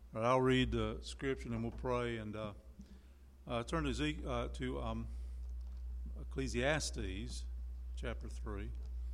All right, I'll read the scripture and we'll pray and turn to Ecclesiastes chapter 3.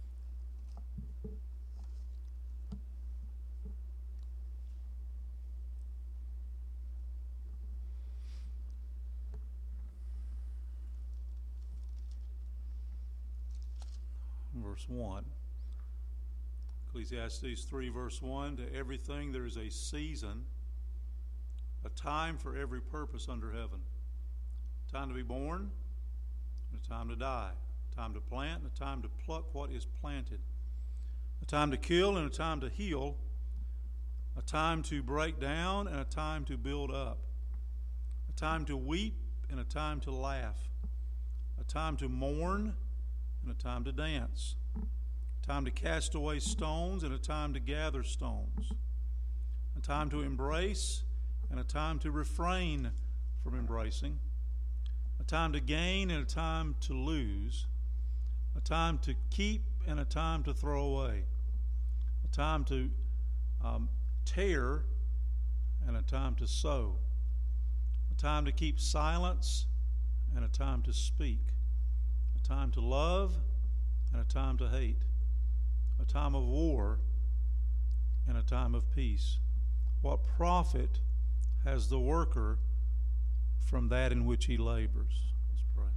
Verse 1. Ecclesiastes 3 verse 1, to everything there is a season, a time for every purpose under heaven. A time to be born, and a time to die. A time to plant, and a time to pluck what is planted. A time to kill, and a time to heal. A time to break down, and a time to build up. A time to weep, and a time to laugh. A time to mourn, and a time to dance. A time to cast away stones, and a time to gather stones. A time to embrace, and a time to refrain from embracing, a time to gain and a time to lose, a time to keep and a time to throw away, a time to tear and a time to sow, a time to keep silence and a time to speak, a time to love and a time to hate, a time of war and a time of peace. What profit has the worker from that in which he labors? Let's pray.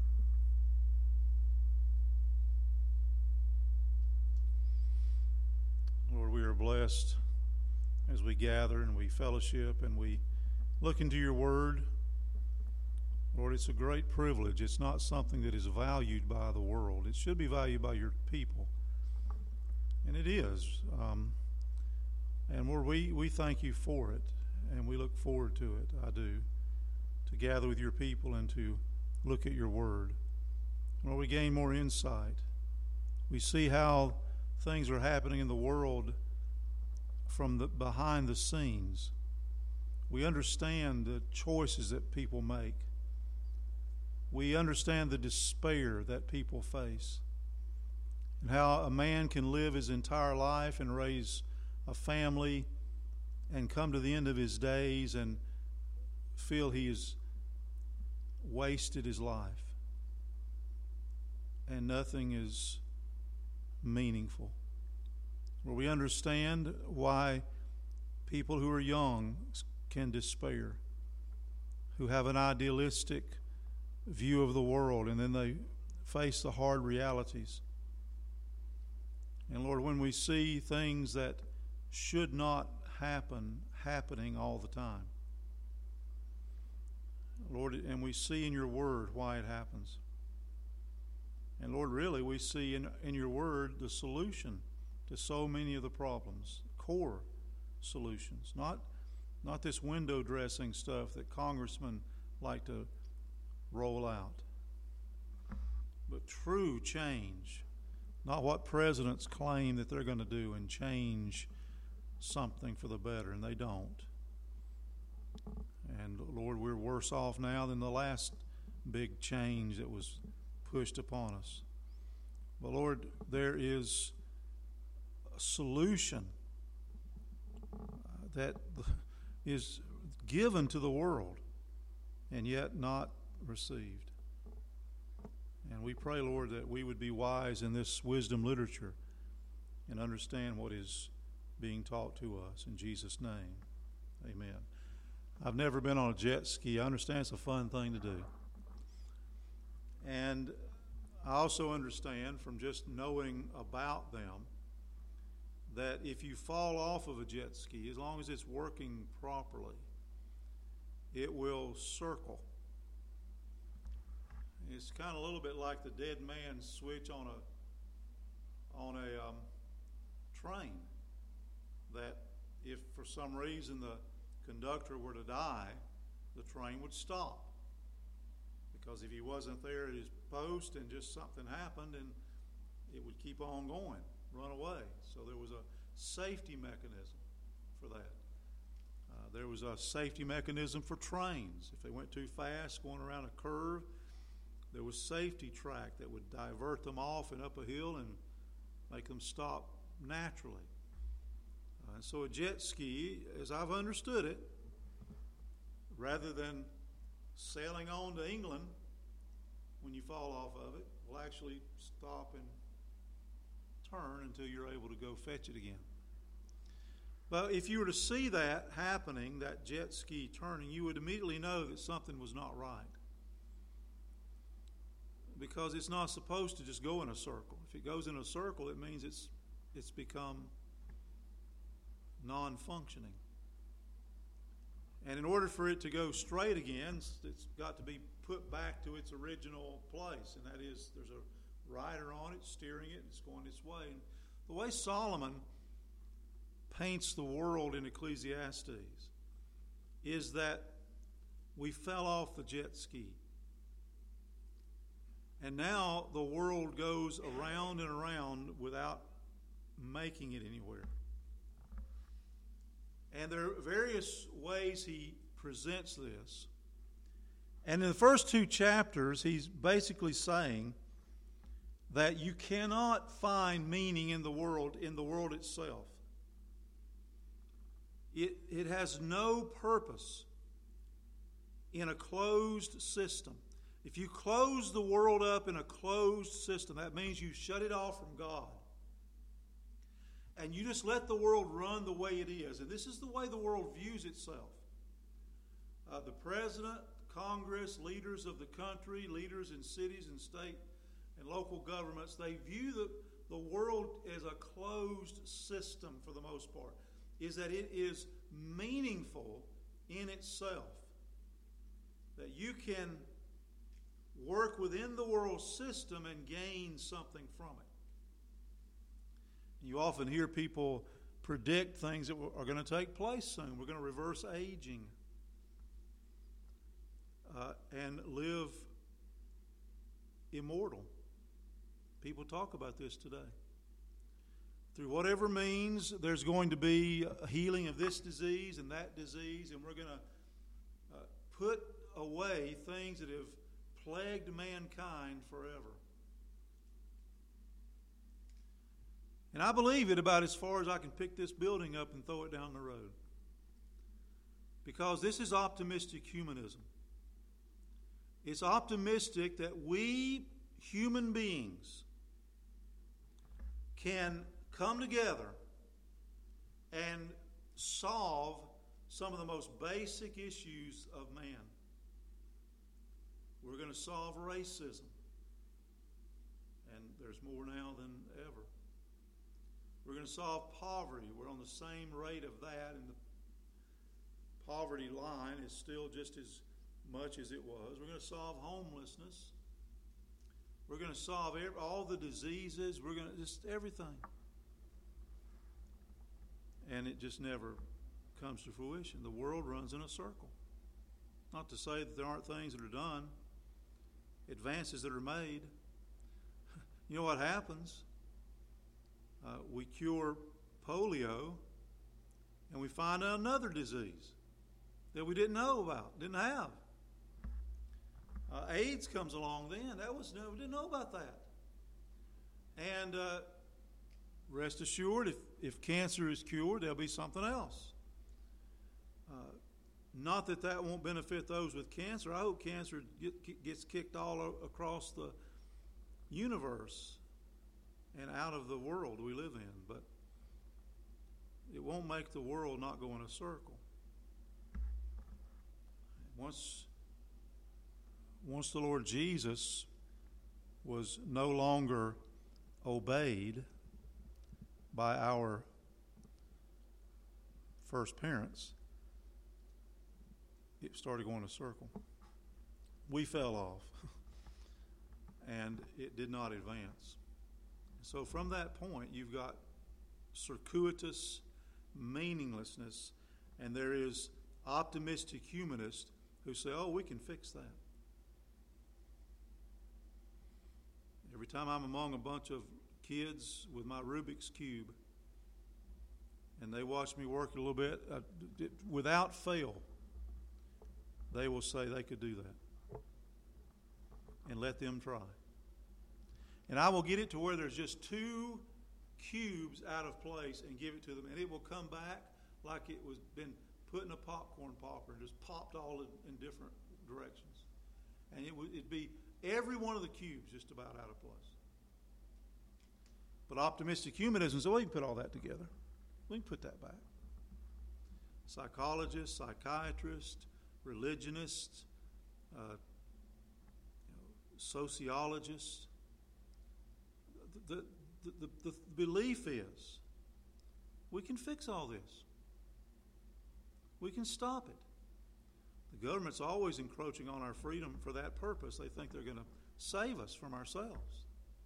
Lord, we are blessed as we gather and we fellowship and we look into your word. Lord, it's a great privilege. It's not something that is valued by the world. It should be valued by your people. And it is. And Lord, we thank you for it. And we look forward to it, I do, to gather with your people and to look at your word. Lord, we gain more insight. We see how things are happening in the world from the behind the scenes. We understand the choices that people make. We understand the despair that people face and how a man can live his entire life and raise a family and come to the end of his days and feel he has wasted his life and nothing is meaningful. Well, we understand why people who are young can despair, who have an idealistic view of the world, and then they face the hard realities. And Lord, when we see things that should not happening all the time, Lord, and we see in your word why it happens. And Lord, really we see in your word the solution to so many of the problems, core solutions, not this window dressing stuff that congressmen like to roll out, but true change, not what presidents claim that they're going to do and change something for the better, and they don't. And Lord, we're worse off now than the last big change that was pushed upon us. But Lord, there is a solution that is given to the world and yet not received. And we pray, Lord, that we would be wise in this wisdom literature and understand what is being taught to us. In Jesus' name, amen. I've never been on a jet ski. I understand it's a fun thing to do. And I also understand from just knowing about them that if you fall off of a jet ski, as long as it's working properly, it will circle. It's kind of a little bit like the dead man switch on a train, that if for some reason the conductor were to die, the train would stop. Because if he wasn't there at his post and just something happened, and it would keep on going, run away. So there was a safety mechanism for that. There was a safety mechanism for trains. If they went too fast going around a curve, there was safety track that would divert them off and up a hill and make them stop naturally. And so a jet ski, as I've understood it, rather than sailing on to England when you fall off of it, will actually stop and turn until you're able to go fetch it again. But if you were to see that happening, that jet ski turning, you would immediately know that something was not right. Because it's not supposed to just go in a circle. If it goes in a circle, it means it's become non-functioning. And in order for it to go straight again, it's got to be put back to its original place. And that is, there's a rider on it, steering it, it's going its way. And the way Solomon paints the world in Ecclesiastes is that we fell off the jet ski. And now the world goes around and around without making it anywhere. And there are various ways he presents this. And in the first 2 chapters, he's basically saying that you cannot find meaning in the world itself. It has no purpose in a closed system. If you close the world up in a closed system, that means you shut it off from God. And you just let the world run the way it is. And this is the way the world views itself. The president, Congress, leaders of the country, leaders in cities and state and local governments, they view the world as a closed system for the most part. Is that it is meaningful in itself. That you can work within the world system and gain something from it. You often hear people predict things that are going to take place soon. We're going to reverse aging and live immortal. People talk about this today. Through whatever means, there's going to be a healing of this disease and that disease, and we're going to put away things that have plagued mankind forever. And I believe it about as far as I can pick this building up and throw it down the road. Because this is optimistic humanism. It's optimistic that we human beings can come together and solve some of the most basic issues of man. We're going to solve racism. And there's more now than ever. We're going to solve poverty. We're on the same rate of that, and the poverty line is still just as much as it was. We're going to solve homelessness. We're going to solve all the diseases. We're going to just everything. And it just never comes to fruition. The world runs in a circle. Not to say that there aren't things that are done, advances that are made. You know what happens? We cure polio, and we find out another disease that we didn't know about, didn't have. AIDS comes along then. We didn't know about that. And rest assured, if cancer is cured, there'll be something else. Not that that won't benefit those with cancer. I hope cancer gets kicked all across the universe and out of the world we live in, but it won't make the world not go in a circle. Once the Lord Jesus was no longer obeyed by our first parents, it started going in a circle. We fell off, and it did not advance. So from that point, you've got circuitous meaninglessness, and there is optimistic humanists who say, oh, we can fix that. Every time I'm among a bunch of kids with my Rubik's Cube, and they watch me work a little bit, without fail, they will say they could do that. And let them try. And I will get it to where there's just 2 cubes out of place and give it to them, and it will come back like it was been put in a popcorn popper and just popped all in different directions. And it'd be every one of the cubes just about out of place. But optimistic humanism says, well, you can put all that together. We can put that back. Psychologists, psychiatrists, religionists, sociologists. The belief is we can fix all this. We can stop it. The government's always encroaching on our freedom for that purpose. They think they're going to save us from ourselves.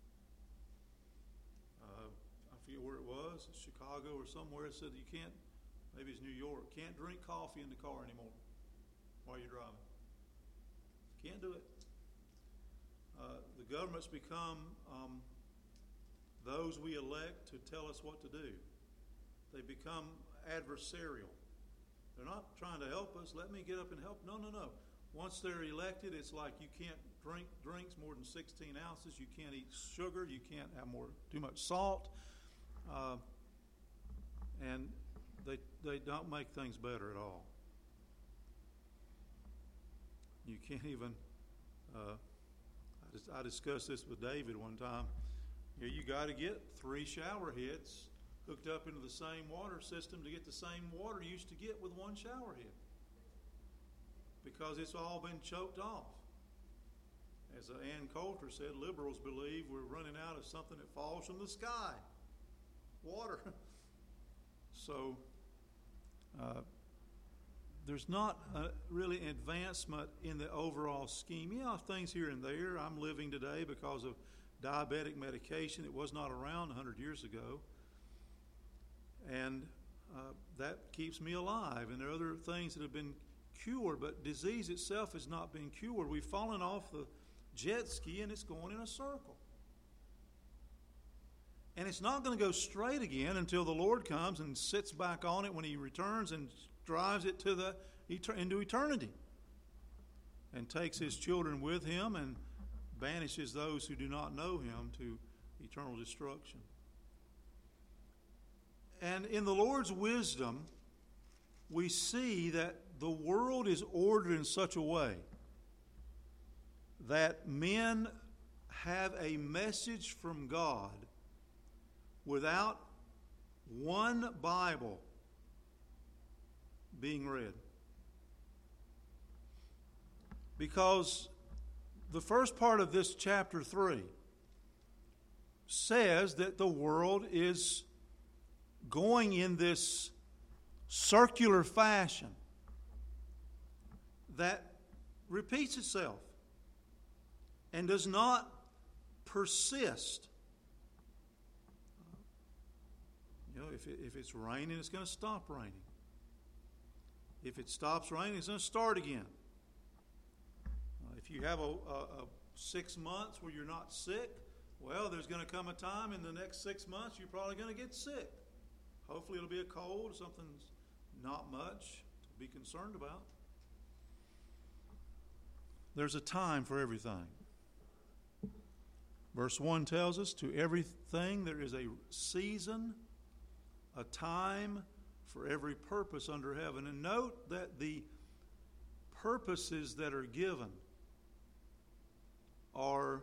I forget where it was, Chicago or somewhere. It said you can't, maybe it's New York, can't drink coffee in the car anymore while you're driving. Can't do it. The government's become those we elect to tell us what to do. They become adversarial. They're not trying to help us. Let me get up and help. No. Once they're elected, it's like you can't drink drinks more than 16 ounces. You can't eat sugar. You can't have too much salt. And they don't make things better at all. You can't even... I discussed this with David one time. You got to get 3 shower heads hooked up into the same water system to get the same water you used to get with 1 shower head, because it's all been choked off. As Ann Coulter said, liberals believe we're running out of something that falls from the sky, water. So there's not really advancement in the overall scheme. Things here and there. I'm living today because of diabetic medication. It was not around 100 years ago. And that keeps me alive. And there are other things that have been cured, but disease itself has not been cured. We've fallen off the jet ski and it's going in a circle. And it's not going to go straight again until the Lord comes and sits back on it when He returns and drives it into eternity and takes His children with Him and banishes those who do not know Him to eternal destruction. And in the Lord's wisdom, we see that the world is ordered in such a way that men have a message from God without one Bible being read. Because the first part of this chapter 3 says that the world is going in this circular fashion that repeats itself and does not persist. If it's raining, it's going to stop raining. If it stops raining, it's going to start again. If you have a 6 months where you're not sick, well, there's going to come a time in the next 6 months you're probably going to get sick. Hopefully it'll be a cold, something's not much to be concerned about. There's a time for everything. Verse 1 tells us, to everything there is a season, a time for every purpose under heaven. And note that the purposes that are given are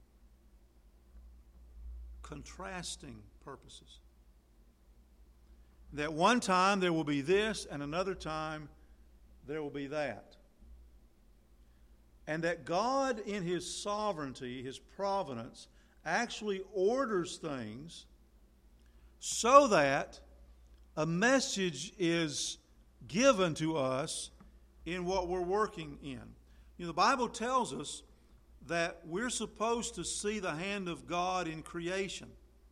contrasting purposes. That one time there will be this, and another time there will be that. And that God in His sovereignty, His providence, actually orders things so that a message is given to us in what we're working in. The Bible tells us that we're supposed to see the hand of God in creation.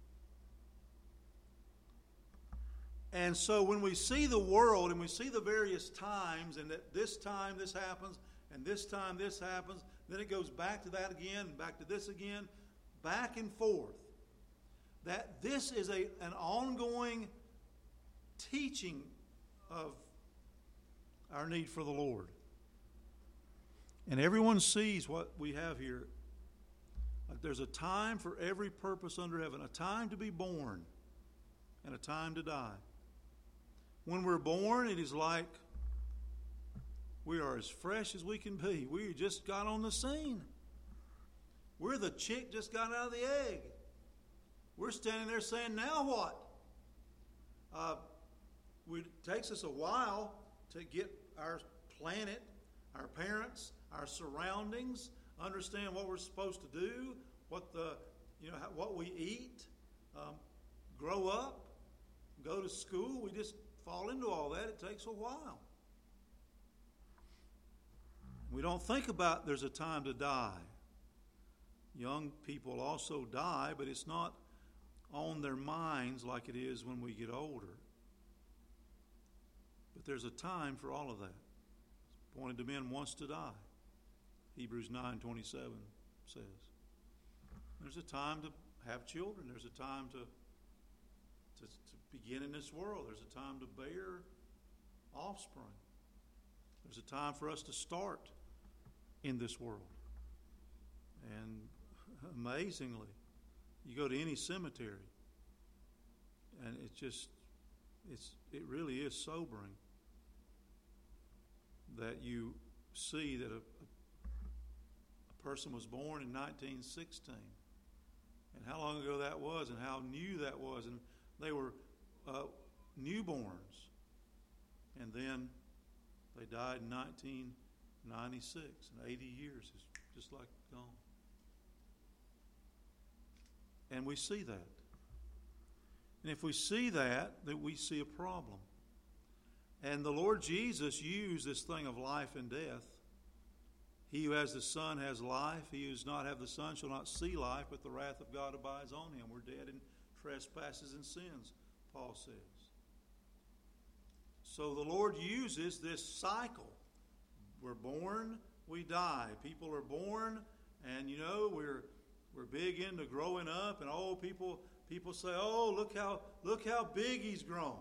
And so when we see the world and we see the various times, and that this time this happens, and this time this happens, then it goes back to that again, and back to this again, back and forth, that this is an ongoing teaching of our need for the Lord. And everyone sees what we have here. There's a time for every purpose under heaven, a time to be born and a time to die. When we're born, it is like We are as fresh as we can be. We just got on the scene. We're the chick just got out of the egg. We're standing there saying, now what? It takes us a while to get our planet, our parents, our surroundings, understand what we're supposed to do, what we eat, grow up, go to school. We just fall into all that. It takes a while. We don't think about there's a time to die. Young people also die, but it's not on their minds like it is when we get older. But there's a time for all of that. It's appointed to men once to die. Hebrews 9:27 says. There's a time to have children. There's a time to begin in this world. There's a time to bear offspring. There's a time for us to start in this world. And amazingly, you go to any cemetery, and it really is sobering that you see that a person was born in 1916, and how long ago that was, and how new that was, and they were newborns, and then they died in 1996, and 80 years is just like gone. And we see that. And if we see that, then we see a problem. And the Lord Jesus used this thing of life and death. He who has the Son has life. He who does not have the Son shall not see life, but the wrath of God abides on him. We're dead in trespasses and sins, Paul says. So the Lord uses this cycle. We're born, we die. People are born, and we're big into growing up, and people say, "Oh, look how big he's grown."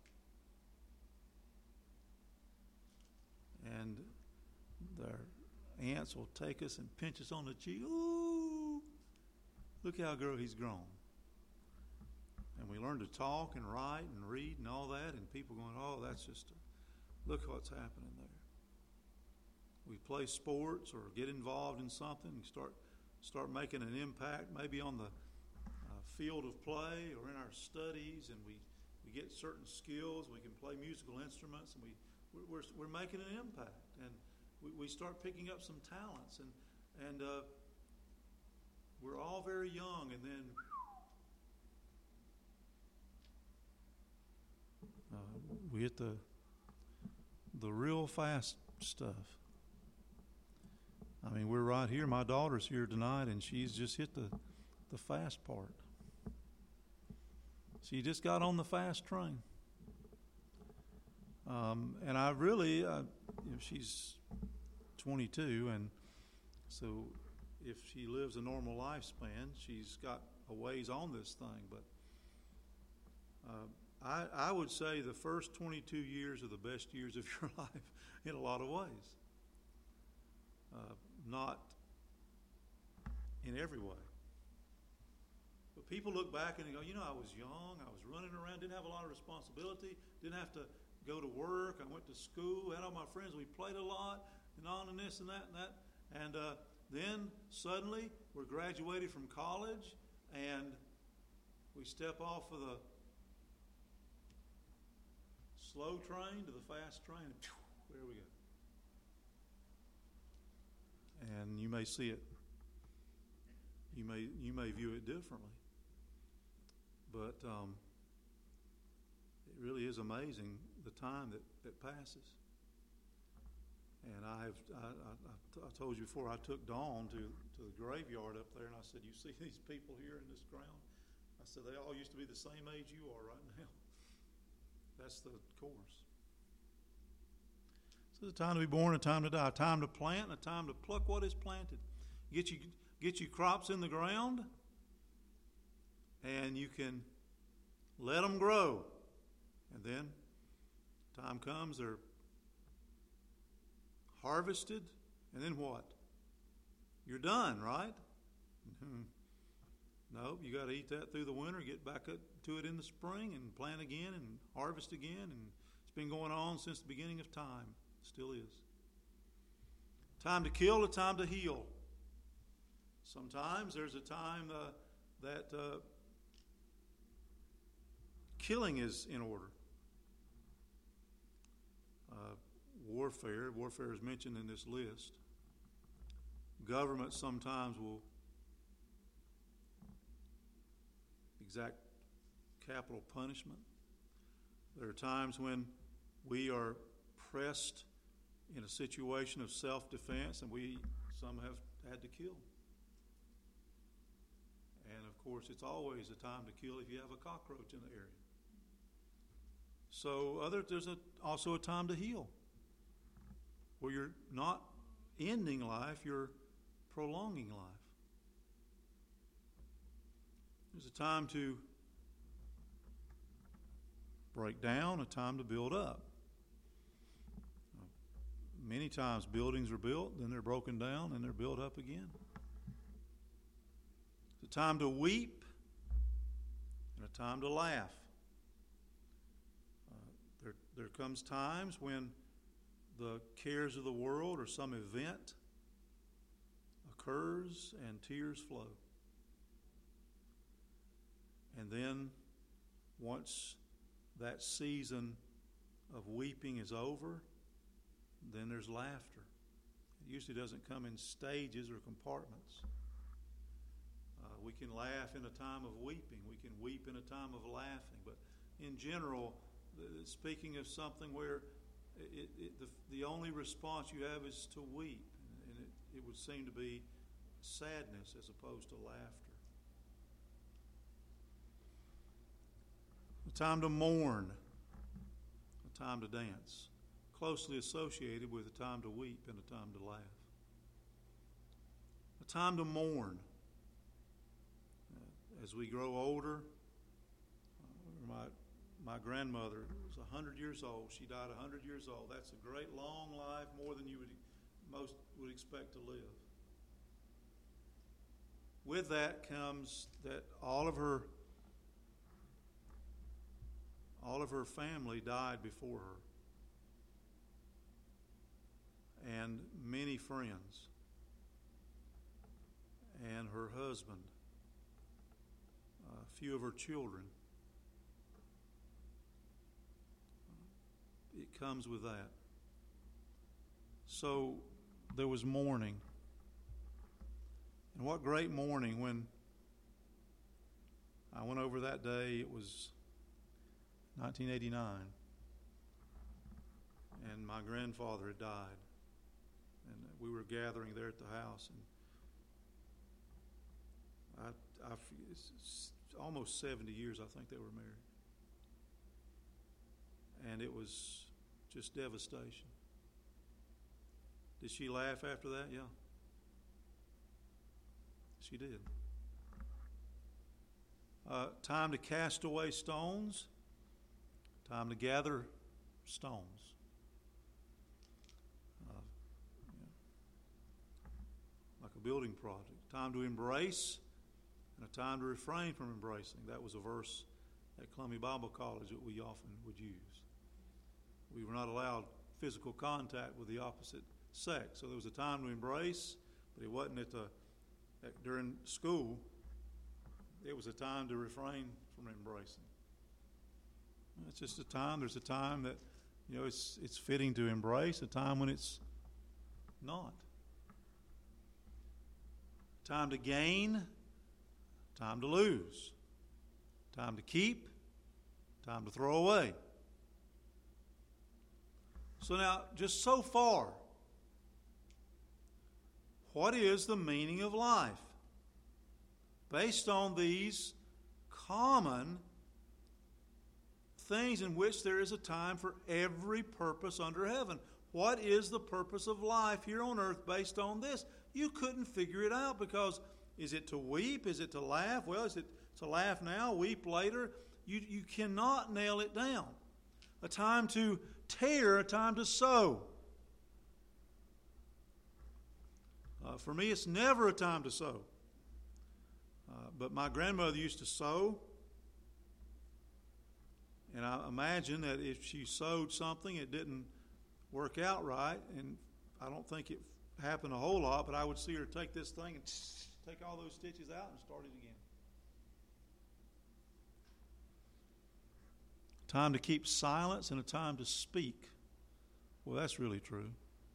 And their aunts will take us and pinch us on the cheek. "Ooh, look how he's grown." And we learn to talk and write and read and all that, and people going, "Oh, look what's happening there." We play sports or get involved in something and start making an impact, maybe on the field of play or in our studies, and we get certain skills. We can play musical instruments, and we're making an impact, and we start picking up some talents, and we're all very young, and then we hit the real fast stuff. I mean, we're right here. My daughter's here tonight, and she's just hit the fast part. She just got on the fast train. And I really, she's 22, and so if she lives a normal lifespan, she's got a ways on this thing. But I would say the first 22 years are the best years of your life in a lot of ways. Not in every way. But people look back and they go, I was young, I was running around, didn't have a lot of responsibility, didn't have to go to work, I went to school, had all my friends, we played a lot, and on and this and that and that. And then suddenly we're graduated from college, and we step off of the slow train to the fast train, and there we go. And you may see it. You may view it differently. But it really is amazing the time that passes. And I told you before, I took Dawn to the graveyard up there, and I said, "You see these people here in this ground?" I said, "They all used to be the same age you are right now." That's the course. So it's a time to be born, a time to die, a time to plant, and a time to pluck what is planted. Get you crops in the ground, and you can let them grow. And then time comes, they're harvested, and then what? You're done, right? No, you got to eat that through the winter, get back up to it in the spring, and plant again and harvest again, and it's been going on since the beginning of time. It still is. Time to kill, a time to heal. Sometimes there's a time that killing is in order. Warfare is mentioned in this list. Government sometimes will exact capital punishment. There are times when we are pressed in a situation of self-defense, and some have had to kill. And of course, it's always a time to kill if you have a cockroach in the area. So there's also a time to heal, where you're not ending life, you're prolonging life. There's a time to break down, a time to build up. Many times buildings are built, then they're broken down, and they're built up again. It's a time to weep and a time to laugh. There comes times when the cares of the world or some event occurs and tears flow. And then once that season of weeping is over, then there's laughter. It usually doesn't come in stages or compartments. We can laugh in a time of weeping. We can weep in a time of laughing. But in general, speaking of something where the only response you have is to weep, and it would seem to be sadness as opposed to laughter. A time to mourn, a time to dance, closely associated with a time to weep and a time to laugh. A time to mourn. As we grow older, my grandmother was 100 years old. She died 100 years old. That's a great long life, more than most would expect to live. With that comes that all of her family died before her, and many friends, and her husband, a few of her children. It comes with that. So there was mourning. And what great mourning when I went over that day. It was 1989. And my grandfather had died. And we were gathering there at the house. And it's almost 70 years, I think, they were married. And it was just devastation. Did she laugh after that? Yeah. She did. Time to cast away stones. Time to gather stones. Like a building project. Time to embrace and a time to refrain from embracing. That was a verse at Columbia Bible College that we often would use. We were not allowed physical contact with the opposite sex. So there was a time to embrace, but it wasn't during school. It was a time to refrain from embracing. It's just a time. There's a time that, it's fitting to embrace, a time when it's not. Time to gain, time to lose. Time to keep, time to throw away. So now, just so far, what is the meaning of life? Based on these common things in which there is a time for every purpose under heaven. What is the purpose of life here on earth based on this? You couldn't figure it out, because is it to weep? Is it to laugh? Well, is it to laugh now, weep later? You cannot nail it down. A time to tear, a time to sow. For me, it's never a time to sow. But my grandmother used to sew. And I imagine that if she sewed something, it didn't work out right. And I don't think it happen a whole lot, but I would see her take this thing and take all those stitches out and start it again. Time to keep silence and a time to speak. Well, that's really true.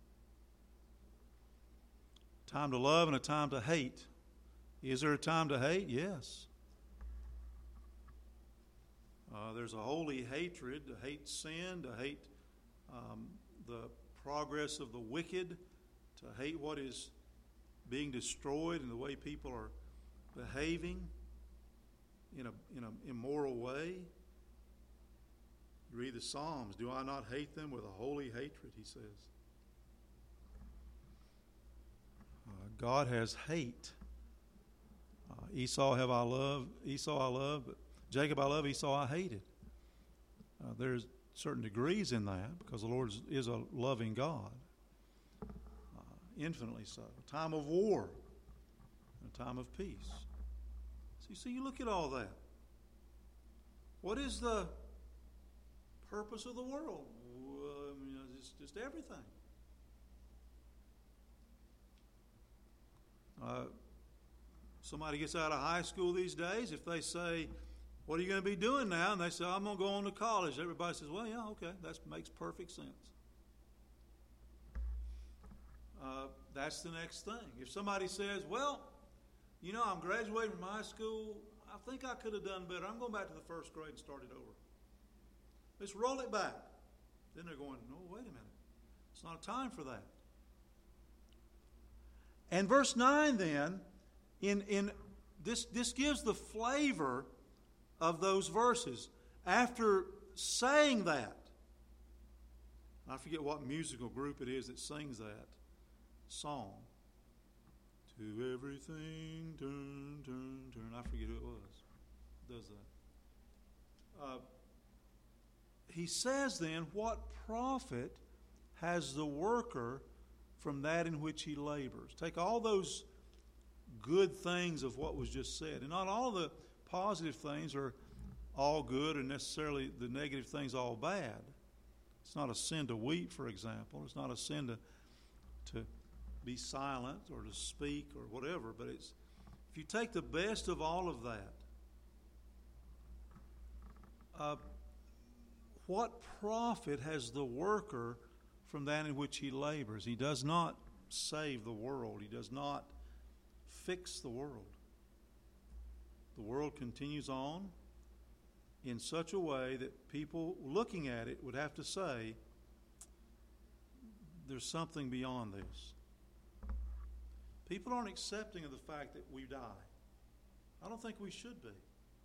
Time to love and a time to hate. Is there a time to hate? Yes. There's a holy hatred, to hate sin, to hate the progress of the wicked, to hate what is being destroyed and the way people are behaving in an immoral way. You read the Psalms, do I not hate them with a holy hatred, he says. God has hate. Esau I love, but Jacob I love, Esau I hated. There's certain degrees in that because the Lord is a loving God. Infinitely so. A time of war, a time of peace. So you look at all that. What is the purpose of the world? Well, it's just everything. Somebody gets out of high school these days, if they say, what are you going to be doing now? And they say, I'm going to go on to college. Everybody says, well, yeah, okay, that makes perfect sense. That's the next thing. If somebody says, well, I'm graduating from high school, I think I could have done better. I'm going back to the first grade and start it over. Let's roll it back. Then they're going, no, wait a minute. It's not a time for that. And verse 9 then, in this gives the flavor of those verses. After saying that, I forget what musical group it is that sings that song. To everything, turn, turn, turn. I forget who it was. Does that. He says then, what profit has the worker from that in which he labors? Take all those good things of what was just said. And not all the positive things are all good or necessarily the negative things all bad. It's not a sin to weep, for example. It's not a sin to be silent or to speak or whatever. But it's if you take the best of all of that, what profit has the worker from that in which he labors? He does not save the world. He does not fix the world. The world continues on in such a way that people looking at it would have to say, there's something beyond this. People aren't accepting of the fact that we die. I don't think we should be.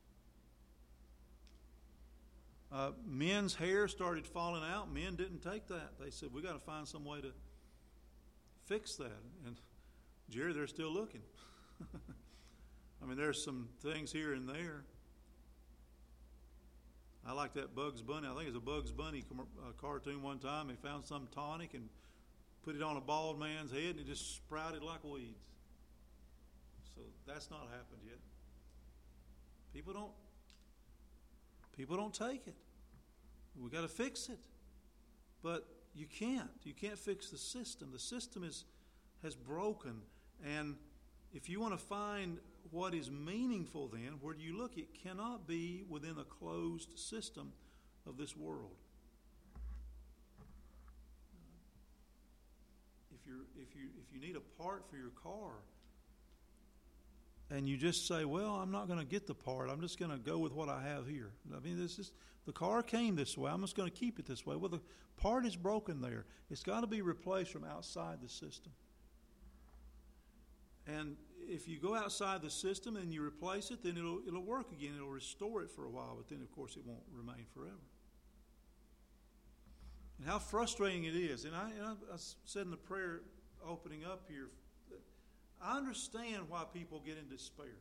Men's hair started falling out. Men didn't take that. They said, we got to find some way to fix that. And Jerry, they're still looking. There's some things here and there. I like that Bugs Bunny. I think it was a Bugs Bunny cartoon one time. They found some tonic and put it on a bald man's head, and it just sprouted like weeds. So that's not happened yet. People don't take it. We got to fix it. But you can't. You can't fix the system. The system has broken. And if you want to find what is meaningful then, where do you look? It cannot be within a closed system of this world. If you need a part for your car, and you just say, well, I'm not going to get the part. I'm just going to go with what I have here. The car came this way. I'm just going to keep it this way. Well, the part is broken there. It's got to be replaced from outside the system. And if you go outside the system and you replace it, then it'll work again. It'll restore it for a while, but then, of course, it won't remain forever. And how frustrating it is. And I said in the prayer opening up here, I understand why people get in despair.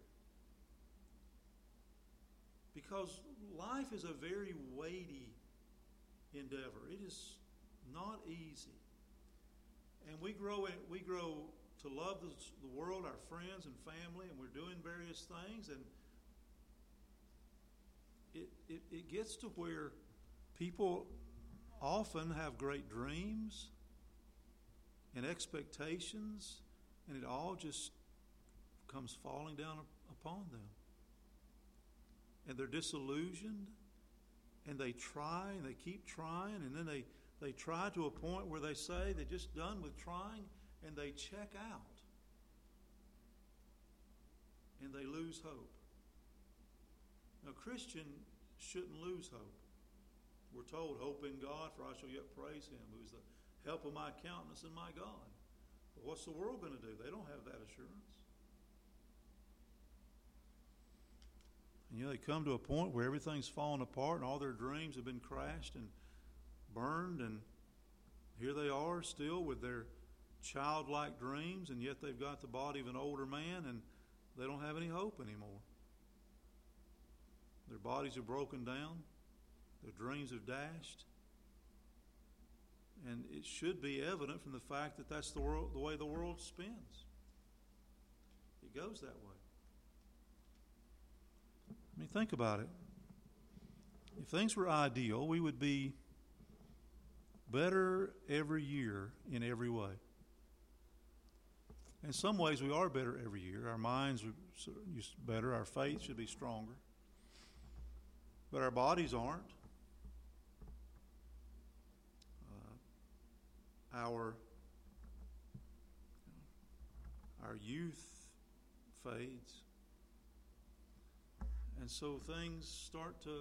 Because life is a very weighty endeavor. It is not easy. And we grow to love the world, our friends and family, and we're doing various things. And it gets to where people often have great dreams, and expectations, and it all just comes falling down upon them. And they're disillusioned, and they try, and they keep trying, and then they try to a point where they say they're just done with trying, and they check out. And they lose hope. Now, a Christian shouldn't lose hope. We're told, hope in God, for I shall yet praise Him, who is the help of my countenance and my God. But what's the world going to do? They don't have that assurance. And they come to a point where everything's fallen apart and all their dreams have been crashed and burned, and here they are still with their childlike dreams, and yet they've got the body of an older man, and they don't have any hope anymore. Their bodies are broken down. Their dreams have dashed. And it should be evident from the fact that that's the way the world spins. It goes that way. I mean, think about it. If things were ideal, we would be better every year in every way. In some ways, we are better every year. Our minds are better. Our faith should be stronger. But our bodies aren't. Our youth fades. And so things start to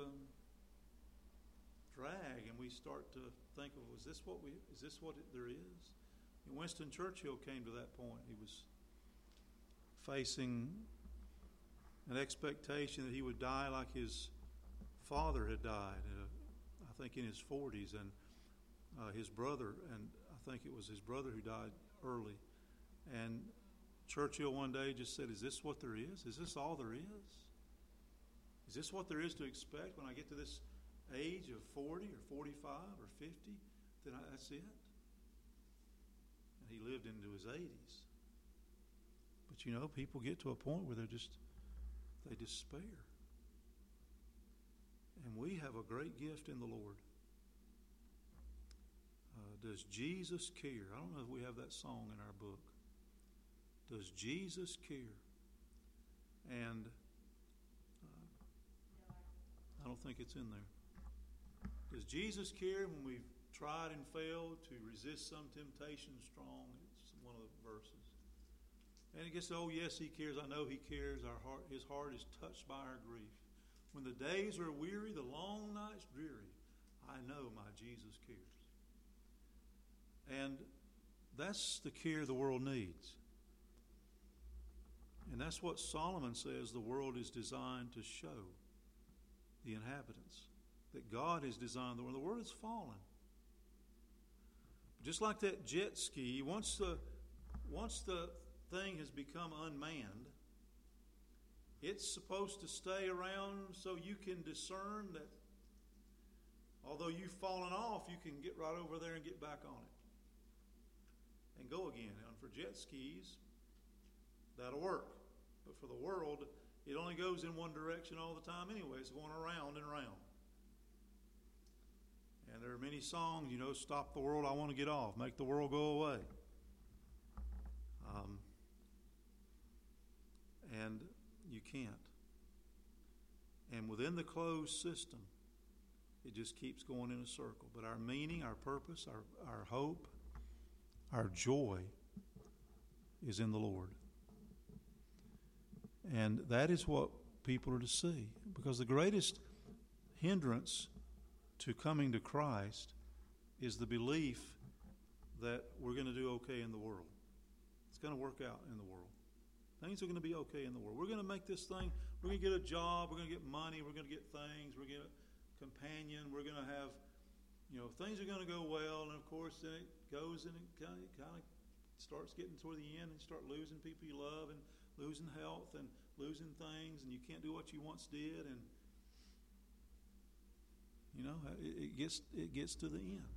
drag, and we start to think of, is this what there is? And Winston Churchill came to that point. He was facing an expectation that he would die like his father had died, I think in his 40s, and his brother, and I think it was his brother who died early. And Churchill one day just said, is this what there is? Is this all there is? Is this what there is to expect when I get to this age of 40 or 45 or 50? Then that's it? And he lived into his 80s. But people get to a point where they despair. And we have a great gift in the Lord. Does Jesus care? I don't know if we have that song in our book. Does Jesus care? And I don't think it's in there. Does Jesus care when we've tried and failed to resist some temptation strong? It's one of the verses. And it gets, oh yes, He cares. I know He cares. His heart is touched by our grief. When the days are weary, the long nights dreary, I know my Jesus cares. And that's the care the world needs. And that's what Solomon says the world is designed to show the inhabitants. That God has designed the world. The world has fallen. Just like that jet ski, once the thing has become unmanned, it's supposed to stay around so you can discern that although you've fallen off, you can get right over there and get back on it and go again. And for jet skis, that'll work. But for the world, it only goes in one direction all the time anyway. It's going around and around. And there are many songs, stop the world, I want to get off. Make the world go away. And you can't. And within the closed system, it just keeps going in a circle. But our meaning, our purpose, our hope, our joy is in the Lord. And that is what people are to see. Because the greatest hindrance to coming to Christ is the belief that we're going to do okay in the world. It's going to work out in the world. Things are going to be okay in the world. We're going to make this thing, we're going to get a job, we're going to get money, we're going to get things, we're going to get a companion, we're going to have, things are going to go well, and of course then it goes and it kind of starts getting toward the end and you start losing people you love and losing health and losing things, and you can't do what you once did, and it gets to the end.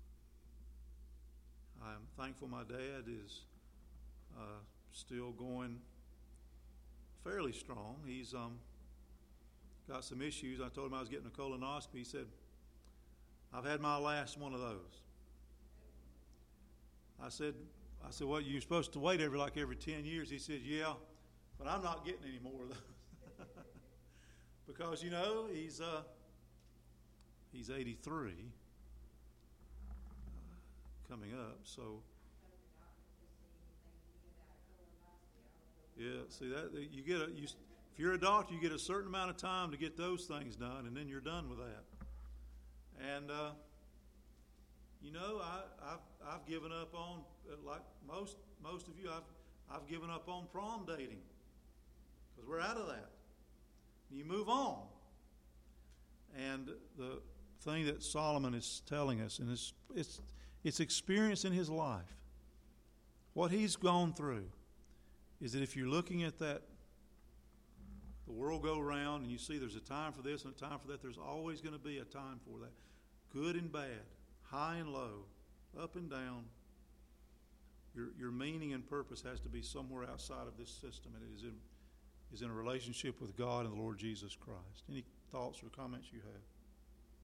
I'm thankful my dad is still going fairly strong. He's got some issues. I told him I was getting a colonoscopy. He said, I've had my last one of those. I said, I said, well, you're supposed to wait every 10 years. He said, yeah, but I'm not getting any more of those. Because, he's 83 coming up, so yeah, see that if you're a doctor, you get a certain amount of time to get those things done, and then you're done with that. And I've given up on, like most of you, I've given up on prom dating because we're out of that. You move on. And the thing that Solomon is telling us, and it's experience in his life, what he's gone through, is that if you're looking at that, the world go around and you see there's a time for this and a time for that, there's always going to be a time for that. Good and bad, high and low, up and down. Your meaning and purpose has to be somewhere outside of this system, and it is in a relationship with God and the Lord Jesus Christ. Any thoughts or comments you have?